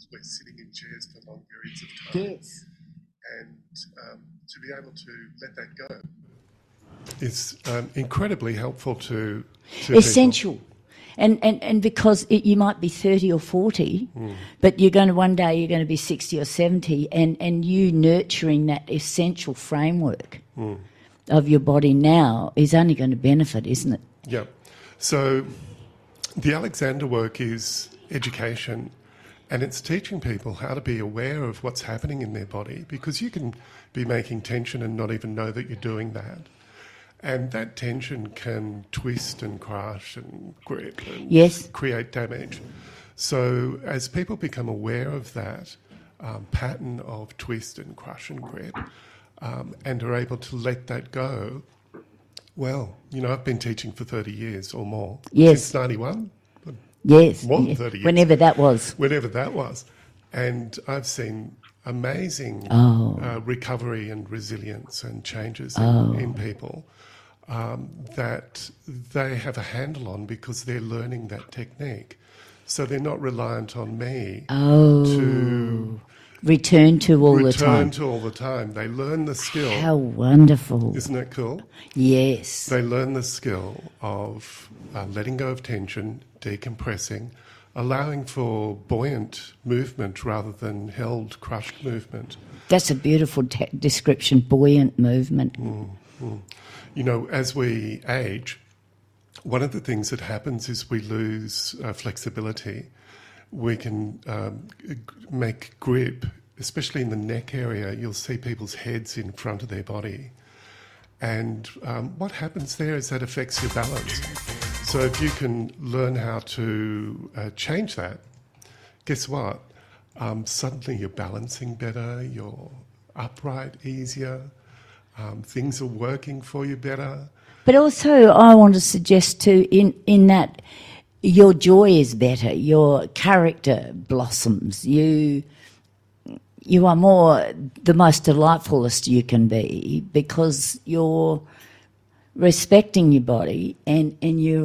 we're sitting in chairs for long periods of time. Yes. And to be able to let that go is incredibly helpful to Essential. people. And because you might be 30 or 40, but one day you're going to be 60 or 70, and you nurturing that essential framework of your body now is only going to benefit, isn't it? Yeah. So the Alexander work is education, and it's teaching people how to be aware of what's happening in their body, because you can be making tension and not even know that you're doing that. And that tension can twist and crush and grip and create damage. So as people become aware of that pattern of twist and crush and grip and are able to let that go, well, I've been teaching for 30 years or more. Yes. Since 91? Yes. More than 30 years. Whenever that was. Whenever that was. And I've seen amazing recovery and resilience and changes in people that they have a handle on because they're learning that technique. So they're not reliant on me to return to all the time. They learn the skill. How wonderful. Isn't that cool? Yes. They learn the skill of letting go of tension, decompressing, allowing for buoyant movement rather than held, crushed movement. That's a beautiful description, buoyant movement. As we age, one of the things that happens is we lose flexibility. We can make grip, especially in the neck area. You'll see people's heads in front of their body. And what happens there is that affects your balance. So if you can learn how to change that, guess what? Suddenly you're balancing better, you're upright easier, things are working for you better. But also I want to suggest too, in that your joy is better, your character blossoms, you are more the most delightfulest you can be because you're respecting your body and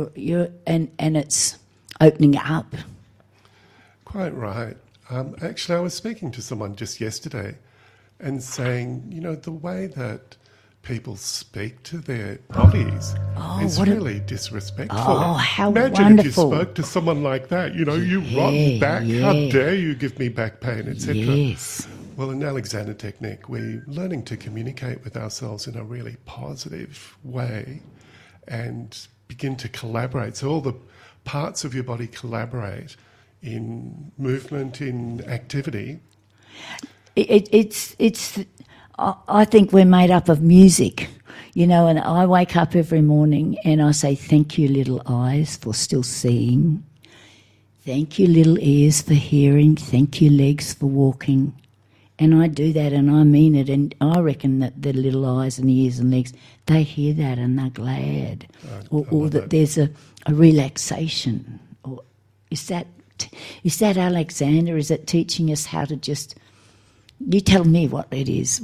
it's opening up. Quite right. Actually, I was speaking to someone just yesterday and saying, the way that people speak to their bodies is really disrespectful. Oh, how Imagine wonderful. if you spoke to someone like that, you rotten back, how dare you give me back pain, etc. Yes. Well, in Alexander Technique, we're learning to communicate with ourselves in a really positive way and begin to collaborate. So all the parts of your body collaborate in movement, in activity. I think we're made up of music, and I wake up every morning and I say, thank you, little eyes, for still seeing. Thank you, little ears, for hearing. Thank you, legs, for walking. And I do that and I mean it. And I reckon that the little eyes and ears and legs, they hear that and they're glad. Or that there's a relaxation. Or is that Alexander? Is it teaching us how to just... You tell me what it is.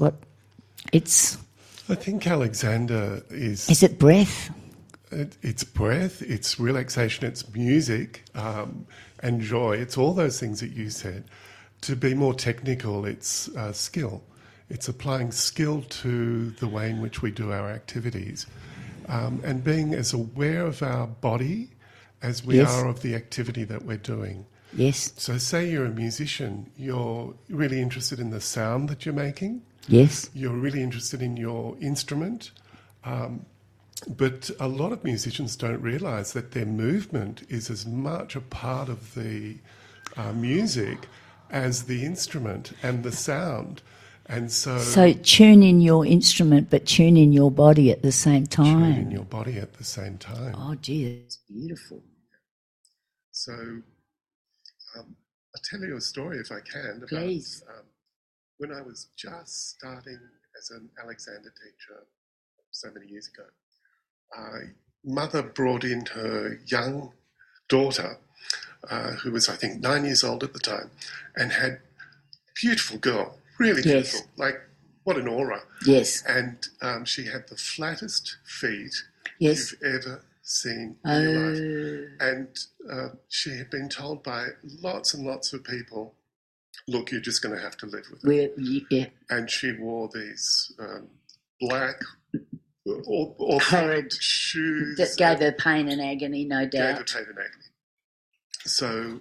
I think Alexander is... Is it breath? It's breath, it's relaxation, it's music and joy. It's all those things that you said. To be more technical, it's skill. It's applying skill to the way in which we do our activities and being as aware of our body as we are of the activity that we're doing. Yes. So say you're a musician, you're really interested in the sound that you're making. Yes. You're really interested in your instrument. But a lot of musicians don't realise that their movement is as much a part of the music as the instrument and the sound. And so tune in your instrument, but tune in your body at the same time. Tune in your body at the same time. Oh, gee, that's beautiful. So I'll tell you a story if I can. Please. About when I was just starting as an Alexander teacher so many years ago. Mother brought in her young daughter, who was, I think, 9 years old at the time, and had beautiful girl, really beautiful, like what an aura. Yes. And she had the flattest feet you've ever seen in your life. And she had been told by lots and lots of people look, you're just going to have to live with it. Yeah. And she wore these black or Horrid shoes that gave her pain and agony, no doubt. Gave her pain and agony. So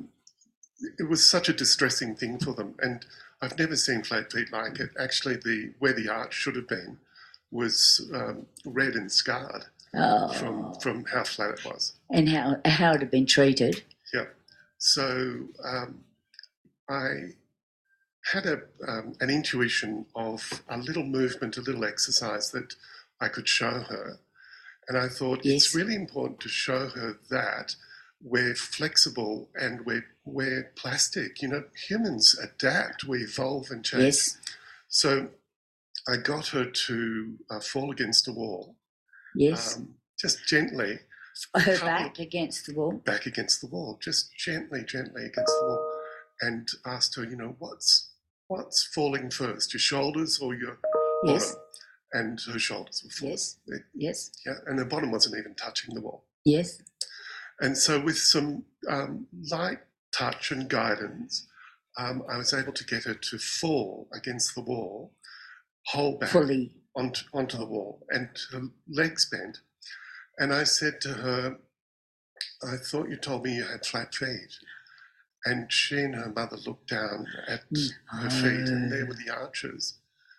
it was such a distressing thing for them, and I've never seen flat feet like it. Actually, where the arch should have been was red and scarred from how flat it was, and how it had been treated. Yeah. So I had an intuition of a little movement, a little exercise that I could show her, and I thought it's really important to show her that we're flexible and we're plastic. You know, humans adapt, we evolve and change. Yes. So I got her to fall against the wall. Yes. Just gently. Her back against the wall. Back against the wall, just gently against the wall, and asked her, you know, what's falling first, your shoulders or your bottom? And her shoulders were falling. Yes. Yeah, and her bottom wasn't even touching the wall. Yes. And so with some light touch and guidance, I was able to get her to fall against the wall, whole back fully onto the wall, and her legs bent. And I said to her, I thought you told me you had flat feet. And she and her mother looked down at her feet, and there were the arches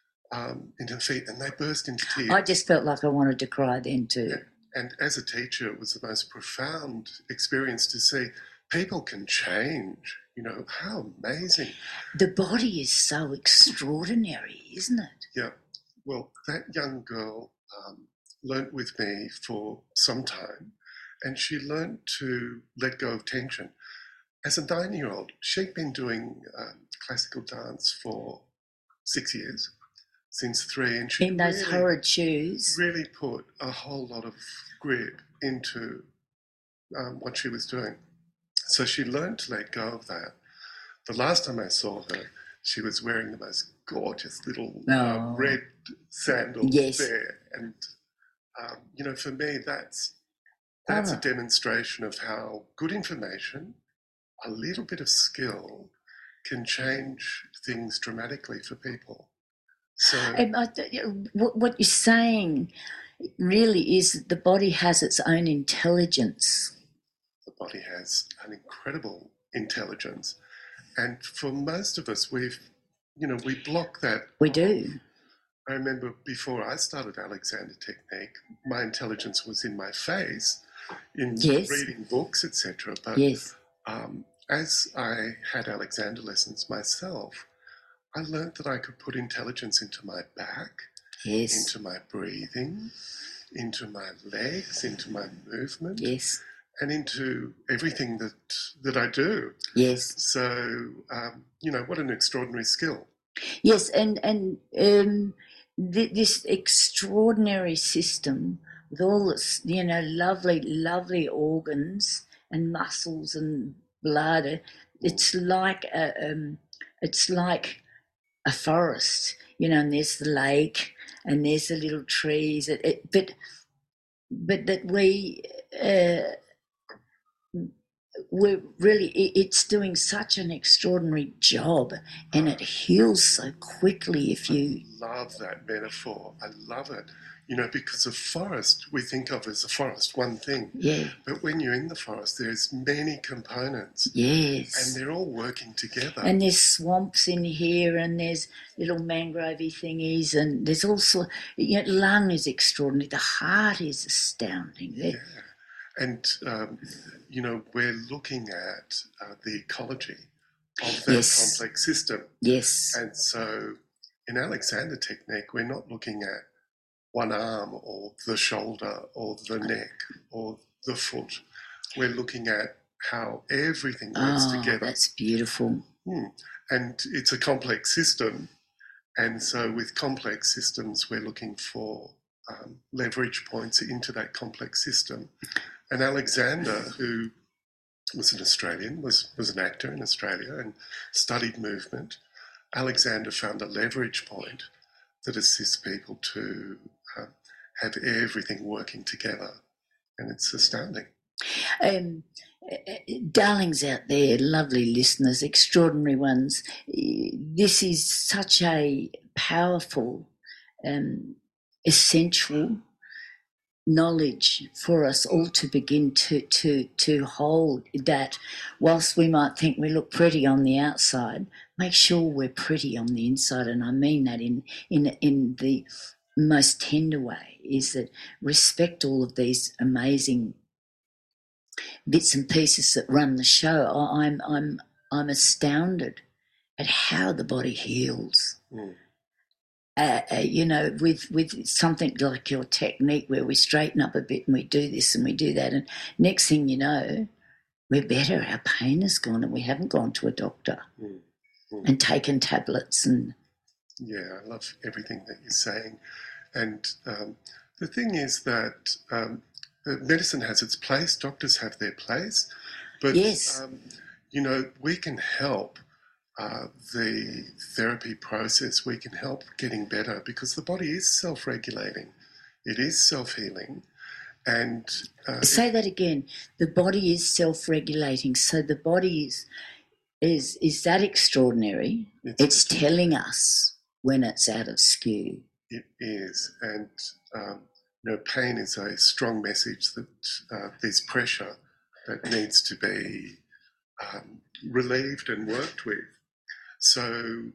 in her feet, and they burst into tears. I just felt like I wanted to cry then too. And as a teacher, it was the most profound experience to see people can change. You know, how amazing. The body is so extraordinary, isn't it? Yeah. Well, that young girl learnt with me for some time, and she learnt to let go of tension. As a 9-year-old, she'd been doing classical dance for 6 years, since 3, and she in those horrid shoes really put a whole lot of grip into what she was doing. So she learned to let go of that. The last time I saw her, she was wearing the most gorgeous little red sandals there, and you know, for me, that's a demonstration of how good information, a little bit of skill, can change things dramatically for people. So, what you're saying really is that the body has its own intelligence. The body has an incredible intelligence, and for most of us, we block that. We do. I remember before I started Alexander Technique, my intelligence was in my face, in reading books, etc. But as I had Alexander lessons myself, I learned that I could put intelligence into my back, into my breathing, into my legs, into my movement, and into everything that I do. Yes. So, you know, what an extraordinary skill. Yes, and this extraordinary system with all its, you know, lovely organs and muscles and blood. It's like a forest, you know, and there's the lake and there's the little trees. But that we're really, it's doing such an extraordinary job, and it heals so quickly if you... I love that metaphor. I love it. You know, because a forest, we think of as a forest, one thing. Yeah. But when you're in the forest, there's many components. Yes. And they're all working together. And there's swamps in here, and there's little mangrovey thingies, and there's also, you know, lung is extraordinary. The heart is astounding. Yeah. And, you know, we're looking at the ecology of that complex system. Yes. And so in Alexander Technique, we're not looking at one arm or the shoulder or the neck or the foot. We're looking at how everything works together. That's beautiful. And it's a complex system. And so with complex systems, we're looking for leverage points into that complex system. And Alexander, who was an Australian, was an actor in Australia and studied movement, Alexander found a leverage point that assists people to have everything working together. And it's astounding. Darlings out there, lovely listeners, extraordinary ones, this is such a powerful, essential knowledge for us all to begin to hold, that whilst we might think we look pretty on the outside, make sure we're pretty on the inside. And I mean that in the most tender way, is that respect all of these amazing bits and pieces that run the show. I'm astounded at how the body heals. You know, with something like your technique, where we straighten up a bit and we do this and we do that, and next thing you know, we're better. Our pain is gone, and we haven't gone to a doctor and taken tablets. And yeah, I love everything that you're saying. And the thing is that medicine has its place, doctors have their place, but yes, you know, we can help the therapy process. We can help getting better, because the body is self-regulating, it is self-healing. And say that again. The body is self-regulating, so the body is that extraordinary. It's telling us when it's out of skew. It is. And you know, pain is a strong message that there's pressure that needs to be relieved and worked with. So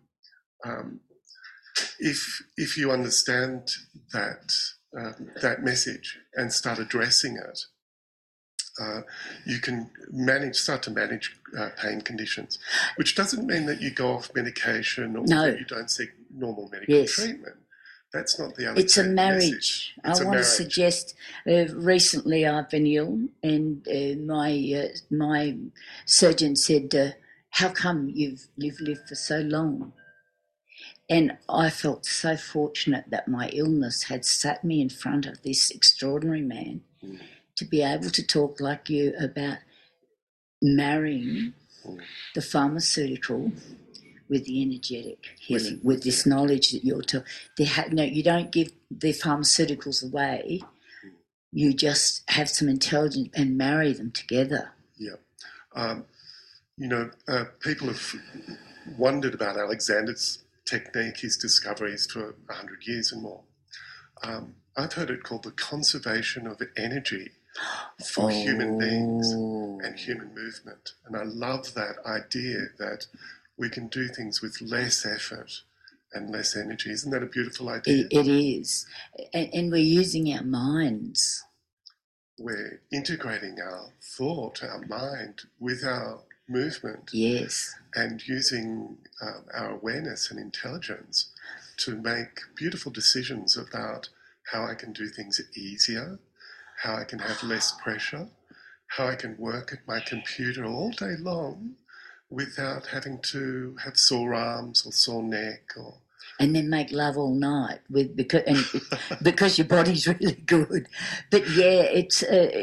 if you understand that that message and start addressing it, you can start to manage pain conditions, which doesn't mean that you go off medication or that you don't seek normal medical treatment. That's not the other. It's a marriage. I want to suggest. Recently, I've been ill, and my surgeon said, "How come you've lived for so long?" And I felt so fortunate that my illness had sat me in front of this extraordinary man to be able to talk like you about marrying the pharmaceutical with the energetic healing, with this knowledge that you're no, you don't give the pharmaceuticals away. You just have some intelligence and marry them together. Yeah. You know, people have wondered about Alexander's technique, his discoveries, for 100 years and more. I've heard it called the conservation of energy for human beings and human movement. And I love that idea that we can do things with less effort and less energy. Isn't that a beautiful idea? It is. And we're using our minds. We're integrating our thought, our mind, with our movement. Yes. And using our awareness and intelligence to make beautiful decisions about how I can do things easier, how I can have less pressure, how I can work at my computer all day long without having to have sore arms or sore neck, and then make love all night because your body's really good. But yeah, it's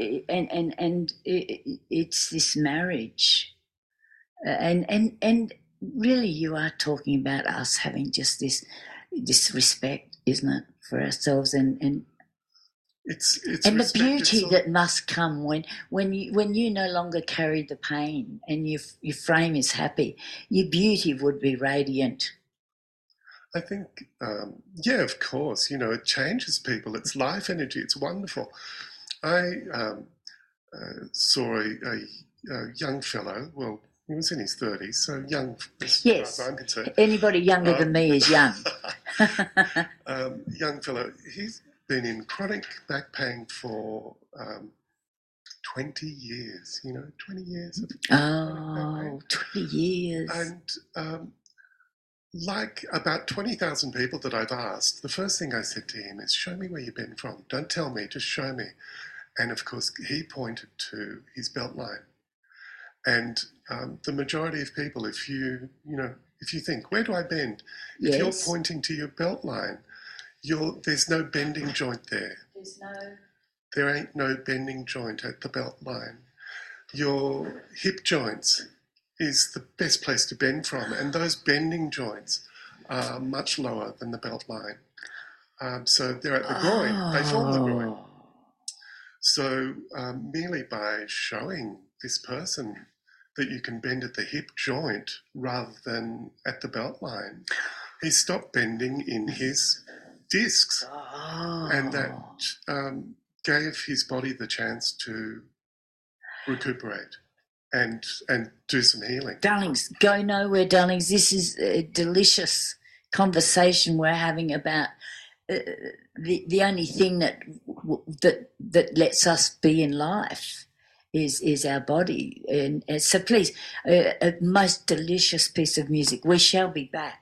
it's this marriage, and really you are talking about us having just this respect, isn't it, for ourselves, and it's and the beauty that must come when you no longer carry the pain and your frame is happy. Your beauty would be radiant. I think, yeah, of course. You know, it changes people. It's life energy. It's wonderful. I saw a young fellow. Well, he was in his 30s, so young as far as I'm concerned. Anybody younger than me is young. Young fellow. He's been in chronic back pain for 20 years, 20 years of back pain. 20 years. And like about 20,000 people that I've asked, the first thing I said to him is, show me where you've been from. Don't tell me, just show me. And of course, he pointed to his belt line. And the majority of people, if you think, where do I bend? If you're pointing to your belt line, there's no bending joint there. There ain't no bending joint at the belt line. Your hip joints is the best place to bend from, and those bending joints are much lower than the belt line. So they're at the groin. They form the groin. So merely by showing this person that you can bend at the hip joint rather than at the belt line. He stopped bending in his discs, and that gave his body the chance to recuperate and do some healing. Darlings, go nowhere, darlings. This is a delicious conversation we're having about the only thing that lets us be in life is our body. And so please, a most delicious piece of music. We shall be back.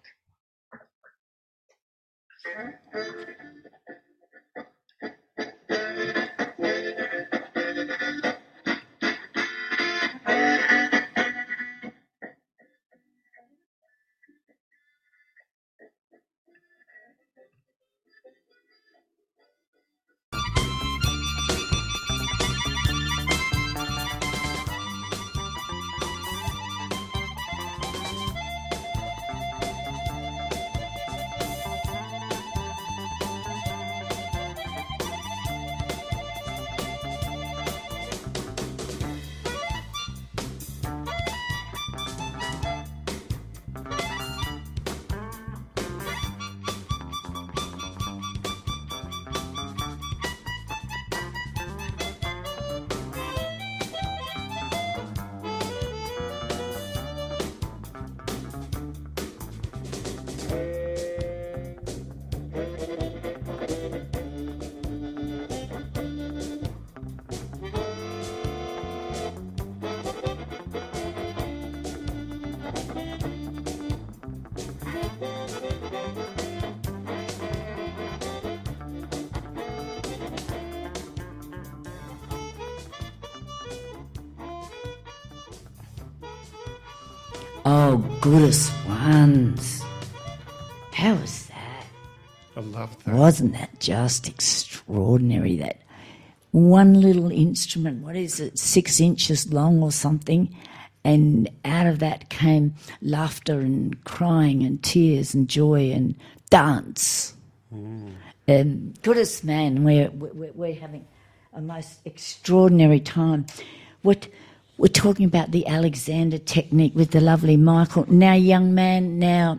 Oh, goodest ones. How was that? I love that. Wasn't that just extraordinary? That one little instrument, what is it, 6 inches long or something? And out of that came laughter and crying and tears and joy and dance. Goodest man, we're having a most extraordinary time. We're talking about the Alexander technique with the lovely Michael. Now, young man,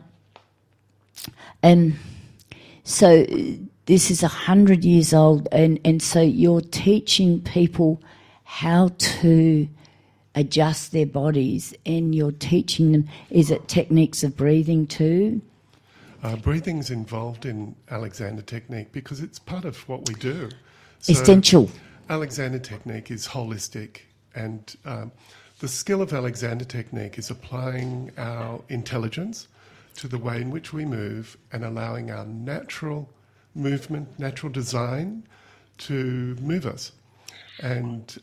so this is 100 years old, and so you're teaching people how to adjust their bodies, and you're teaching them, is it techniques of breathing too? Breathing's involved in Alexander technique because it's part of what we do. So Essential. Alexander technique is holistic, and the skill of Alexander technique is applying our intelligence to the way in which we move and allowing our natural movement, natural design to move us. And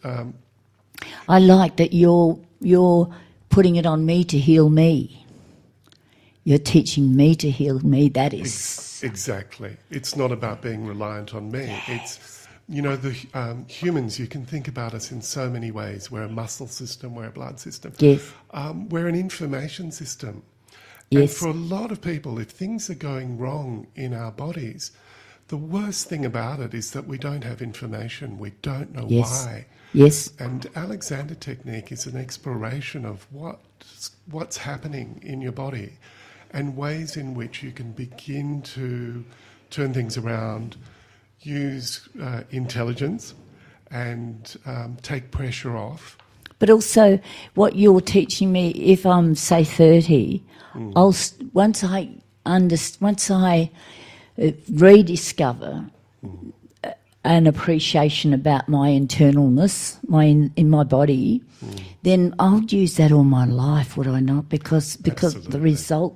I like that you're putting it on me to heal me. You're teaching me to heal me. That is exactly. It's not about being reliant on me. Yes. It's, you know, the humans, you can think about us in so many ways. We're a muscle system, we're a blood system. Yes. We're an information system. Yes. And for a lot of people, if things are going wrong in our bodies, the worst thing about it is that we don't have information. We don't know Yes. why. Yes. And Alexander technique is an exploration of what's happening in your body and ways in which you can begin to turn things around, use intelligence and take pressure off. But also, what you're teaching me, if I'm say 30, once I rediscover an appreciation about my internalness, in my body, then I'll use that all my life, would I not? Because Absolutely. the result.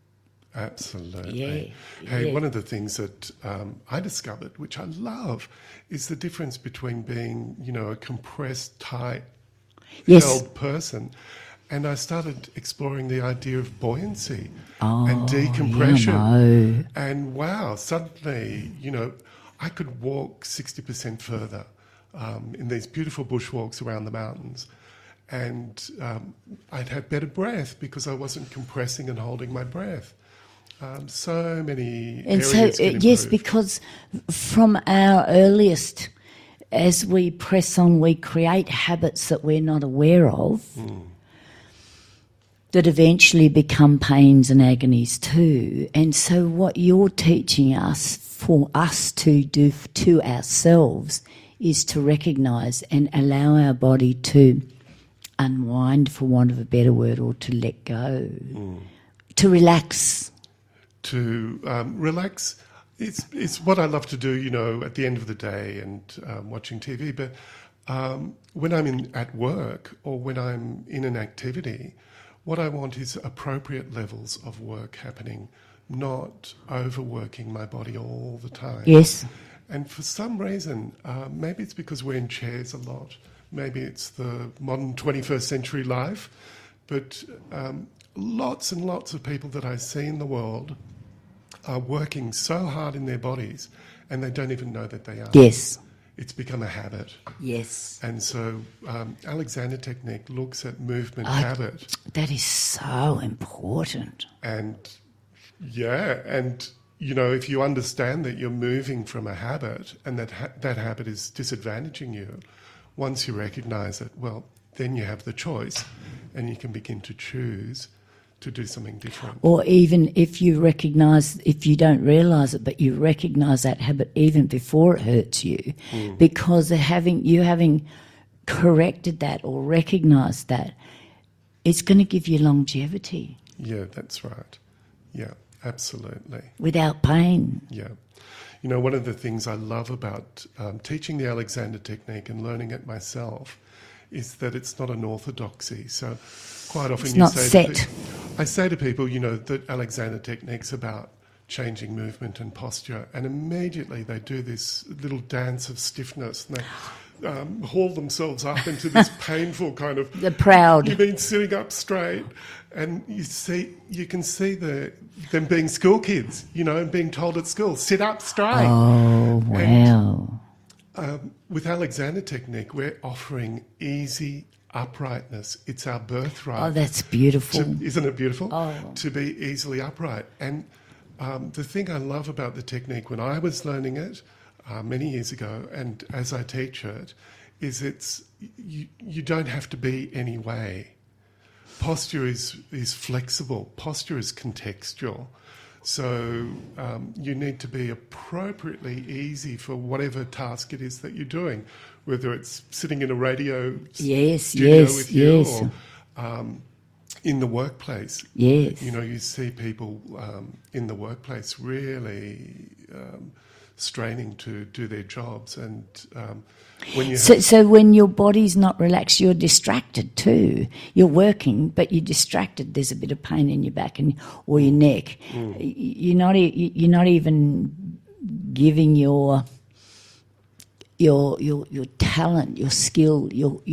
Absolutely. Yeah, Hey, yeah. one of the things that I discovered, which I love, is the difference between being, you know, a compressed, tight, Yes. held person. And I started exploring the idea of buoyancy and decompression. Yeah, no. And wow, suddenly, you know, I could walk 60% further in these beautiful bushwalks around the mountains. And I'd have better breath because I wasn't compressing and holding my breath. So many And areas so, can yes, improve. because from our earliest as we press on, we create habits that we're not aware of that eventually become pains and agonies too. And so what you're teaching us, for us to do to ourselves, is to recognise and allow our body to unwind, for want of a better word, or to let go, to relax. To relax. It's what I love to do, you know, at the end of the day and watching TV. But when I'm at work or when I'm in an activity, what I want is appropriate levels of work happening, not overworking my body all the time. Yes. And for some reason, maybe it's because we're in chairs a lot. Maybe it's the modern 21st century life. But lots and lots of people that I see in the world are working so hard in their bodies and they don't even know that they are. Yes. It's become a habit. Yes. And so Alexander Technique looks at movement habit. That is so important. And yeah, and you know, if you understand that you're moving from a habit and that that habit is disadvantaging you, once you recognise it, well, then you have the choice and you can begin to choose to do something different. Or even if you recognise, if you don't realise it, but you recognise that habit even before it hurts you, because you having corrected that or recognised that, it's going to give you longevity. Yeah, that's right. Yeah, absolutely. Without pain. Yeah. You know, one of the things I love about teaching the Alexander Technique and learning it myself is that it's not an orthodoxy. So quite often It's not set. I say to people, you know, that Alexander Technique's about changing movement and posture, and immediately they do this little dance of stiffness and they haul themselves up into this painful kind of... The proud. You've been sitting up straight and you can see them being school kids, you know, and being told at school, sit up straight. Oh, wow. With Alexander Technique, we're offering easy uprightness. It's our birthright. Oh, that's beautiful. Isn't it beautiful? Oh. To be easily upright. And the thing I love about the technique when I was learning it many years ago, and as I teach it, is you don't have to be any way. Posture is flexible. Posture is contextual. So you need to be appropriately easy for whatever task it is that you're doing, whether it's sitting in a radio studio with you or in the workplace. Yes. You know, you see people in the workplace really straining to do their jobs, and when you so when your body's not relaxed, you're distracted too. You're working, but you're distracted. There's a bit of pain in your back or your neck. You're not even giving your talent, your skill,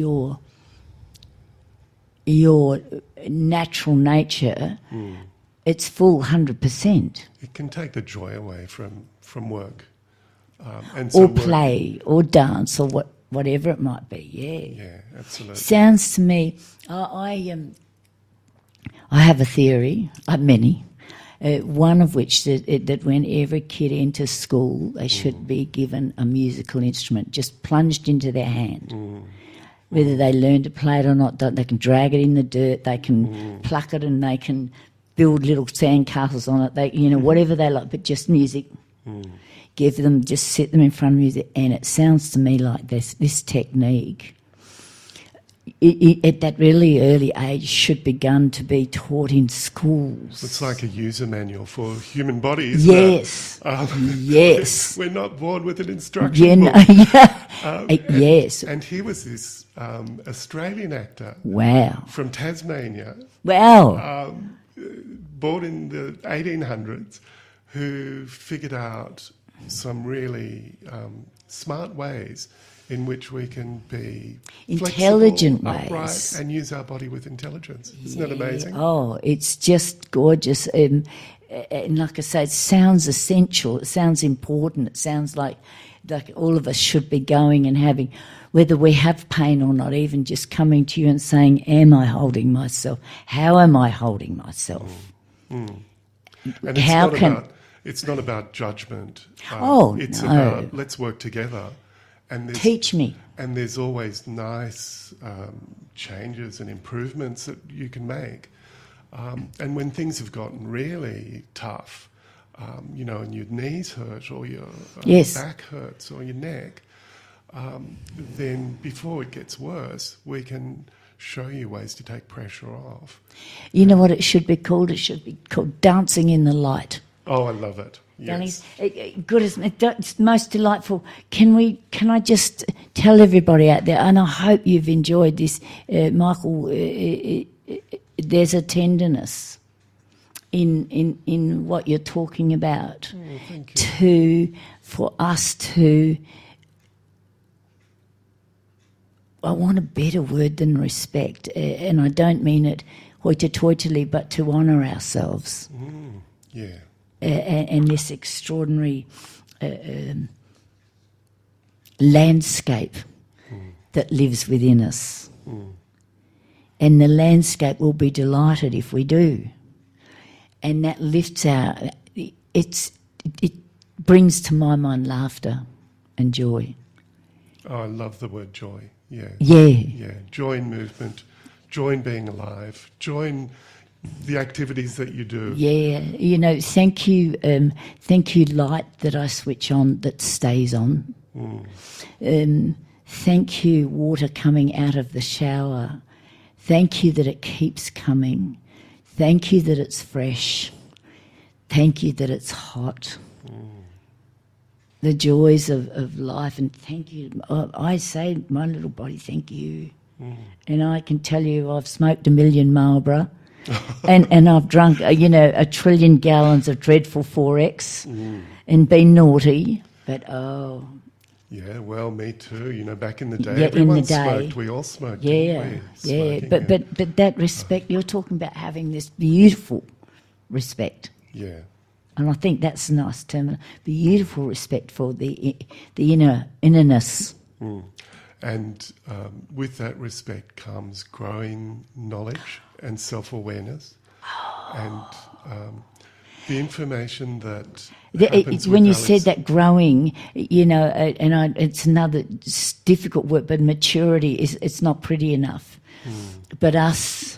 your natural nature. It's full 100%. It can take the joy away from work. Or play, or dance, or whatever it might be. Yeah, absolutely. Sounds to me, I have a theory, many, one of which that when every kid enters school, they should be given a musical instrument, just plunged into their hand. Whether they learn to play it or not, they can drag it in the dirt, they can pluck it, and they can build little sandcastles on it. They, whatever they like, but just music. Give them, just sit them in front of music, and it sounds to me like this technique, at that really early age, should begun to be taught in schools. It's like a user manual for human bodies. Yes, yes. We're not born with an instruction book. Yes. And he was this Australian actor. Wow. From Tasmania. Wow. Born in the 1800s, who figured out some really smart ways in which we can be intelligent ways, upright, and use our body with intelligence. Isn't that amazing? Oh, it's just gorgeous. And like I say, it sounds essential. It sounds important. It sounds like all of us should be going and having, whether we have pain or not, even just coming to you and saying, am I holding myself? How am I holding myself? And it's not about judgment. It's about let's work together And there's, Teach me. and there's always nice changes and improvements that you can make. And when things have gotten really tough, you know, and your knees hurt or your Yes. back hurts or your neck, then before it gets worse, we can show you ways to take pressure off. You know what it should be called? It should be called Dancing in the Light. Oh, I love it. Yes. Good, isn't it? It's most delightful. Can I just tell everybody out there, and I hope you've enjoyed this, Michael, there's a tenderness in what you're talking about Thank you. for us to, I want a better word than respect, and I don't mean it hoity-toitily, but to honour ourselves. Yeah. And this extraordinary landscape that lives within us. And the landscape will be delighted if we do. And that lifts it brings to my mind laughter and joy. Oh, I love the word joy. Yeah. Yeah. Yeah. Joy in movement, joy in being alive, joy in the activities that you do. Yeah, you know, thank you, light that I switch on that stays on. Thank you, water coming out of the shower. Thank you that it keeps coming. Thank you that it's fresh. Thank you that it's hot. The joys of life, and thank you. I say, my little body, thank you. And I can tell you I've smoked 1 million Marlboro. and I've drunk, 1 trillion gallons of dreadful 4X and been naughty, but Yeah, well, me too. You know, back in the day, Yeah, everyone in the day. smoked. We all smoked. yeah, didn't we? yeah. Smoking, But that respect, you're talking about having this beautiful respect, yeah. and I think that's a nice term. Beautiful respect for the innerness. And with that respect comes growing knowledge and self-awareness, and the information that happens When you with said that growing, it's another difficult word, but maturity it's not pretty enough. But us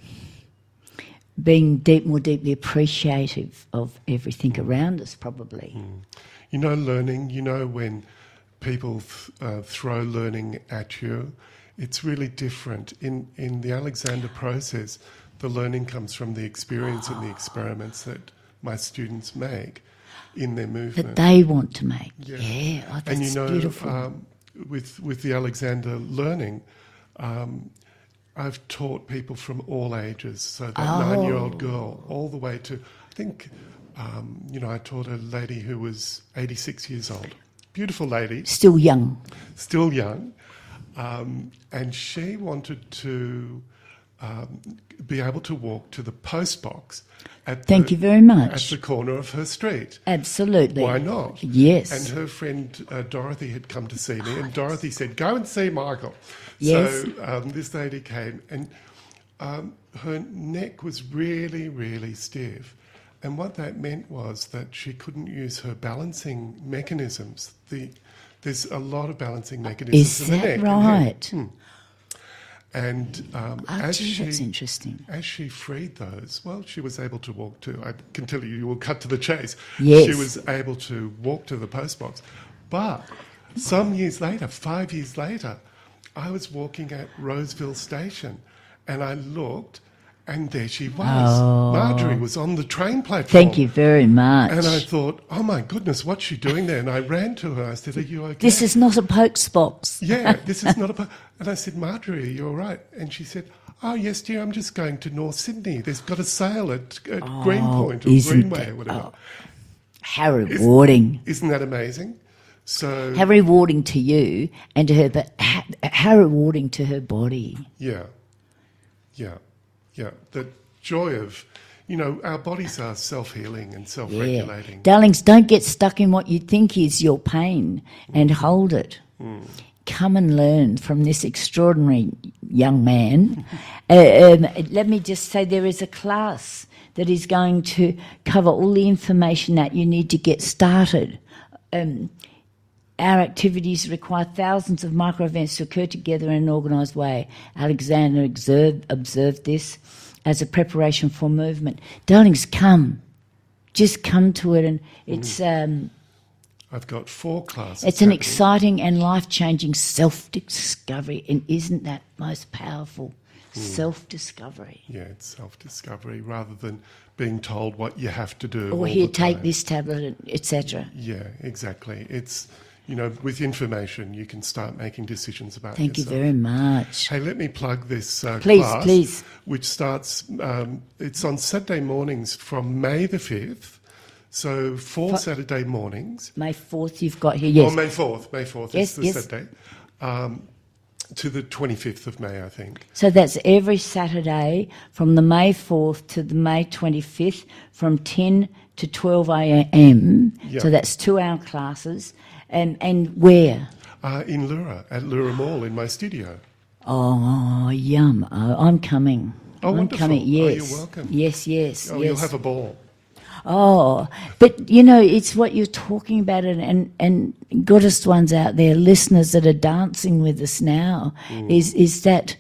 being more deeply appreciative of everything around us, probably. You know, learning. You know, when people throw learning at you, it's really different. In the Alexander process, the learning comes from the experience and the experiments that my students make in their movement. That they want to make. Yeah. Yeah, And that's beautiful. With the Alexander learning, I've taught people from all ages. So that 9-year-old girl, all the way to, I think, I taught a lady who was 86 years old. Beautiful lady. Still young. Still young. And she wanted to be able to walk to the post box Thank you very much. at the corner of her street. Absolutely. Why not? Yes. And her friend Dorothy had come to see me, and Dorothy said, "Go and see Michael." Yes. So this lady came, and her neck was really, really stiff. And what that meant was that she couldn't use her balancing mechanisms. There's a lot of balancing mechanisms Is in the that neck. right? And That's interesting. as she freed those, well, she was able to walk to, I can tell you will cut to the chase. Yes. She was able to walk to the post box. But some years later, 5 years later, I was walking at Roseville Station and I looked and there she was. Marjorie was on the train platform. Thank you very much. And I thought, oh my goodness, what's she doing there? And I ran to her. I said, are you okay? This is not a pokes box. Yeah, this is not a... And I said, Marjorie, are you all right? And she said, oh, yes, dear, I'm just going to North Sydney. They've got a sale at Greenpoint or Greenway or whatever. How rewarding. Isn't that amazing? So... How rewarding to you and to her, but how rewarding to her body. Yeah. The joy of... our bodies are self-healing and self-regulating. Darlings, don't get stuck in what you think is your pain and hold it. Come and learn from this extraordinary young man. Let me just say there is a class that is going to cover all the information that you need to get started. our activities require thousands of micro events to occur together in an organised way. Alexander observed this as a preparation for movement. Darlings, come. Just come to it, and it's I've got 4 classes. it's an happening. exciting and life-changing self-discovery, and isn't that most powerful? Self-discovery. Yeah, it's self-discovery rather than being told what you have to do. Or all here, the take time. this tablet, etc. Yeah, exactly. It's, you know, with information, you can start making decisions about Thank you yourself. very much. Hey, let me plug this Please, class, please. which starts, it's on Saturday mornings from May the 5th, so 4 Saturday mornings. May 4th you've got here, yes. Or May 4th Yes, is the yes. Saturday, to the 25th of May, I think. So that's every Saturday from the May 4th to the May 25th from 10 to 12 a.m. Yeah. So that's 2-hour classes. And where? In Lura, at Lura Mall in my studio. Oh, yum. Oh, I'm coming. Oh, I'm wonderful. coming, Oh, yes. you're welcome. Yes, yes, Oh, yes. you'll have a ball. Oh, but you know, it's what you're talking about, and goddess ones out there, listeners that are dancing with us now, is that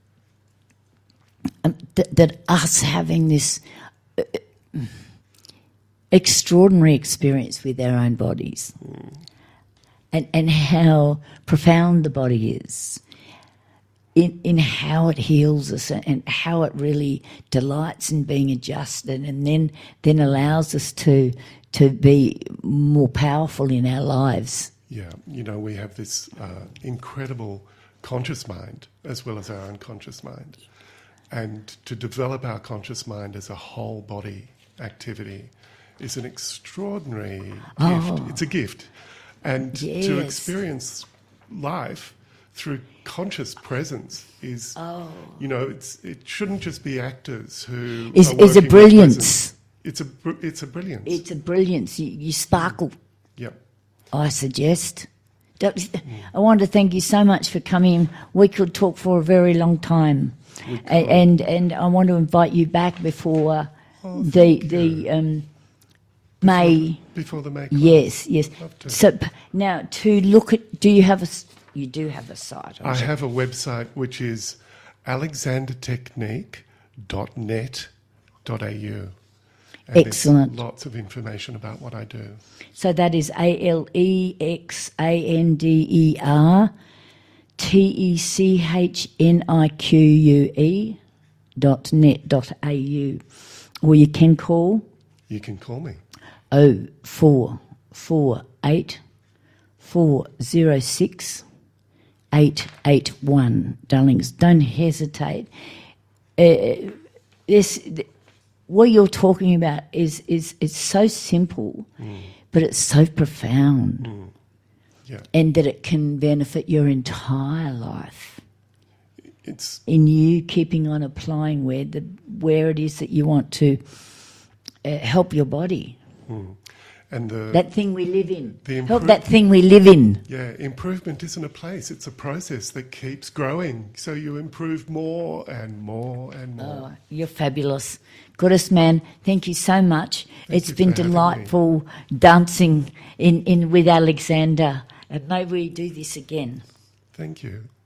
that us having this extraordinary experience with our own bodies, and how profound the body is. In how it heals us and how it really delights in being adjusted, and then allows us to be more powerful in our lives. Yeah, you know, we have this incredible conscious mind as well as our unconscious mind. And to develop our conscious mind as a whole body activity is an extraordinary gift. It's a gift. And to Yes. experience life through conscious presence is, you know, it shouldn't just be actors who Is are a working with brilliance. presence. It's a brilliance. It's a brilliance. You sparkle. Yep. I suggest. I want to thank you so much for coming. We could talk for a very long time, and I want to invite you back before the May. Before the May class. Yes. Love to. So now to look at, you do have a site. I have a website which is alexandertechnique.net.au. And Excellent. there's lots of information about what I do. So that is alexandertechnique.net.au, or you can call You can call me. 0448 406 881. Darlings, don't hesitate. What you're talking about is it's so simple, but it's so profound, Yeah. and that it can benefit your entire life It's in you keeping on applying where it is that you want to help your body. and That thing we live in. The Help that thing we live in. improvement isn't a place, it's a process that keeps growing. So you improve more and more and more. Oh, you're fabulous. Goddess man, thank you so much. It's you been for having delightful dancing in with Alexander. And maybe we do this again. Thank you.